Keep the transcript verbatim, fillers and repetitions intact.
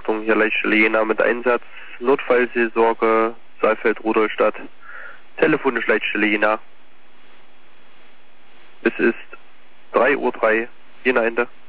Achtung, hier Leitstelle Jena mit Einsatz. Notfallseelsorge, Saalfeld, Rudolstadt. Telefonisch Leitstelle Jena. Es ist drei Uhr drei, Jena Ende.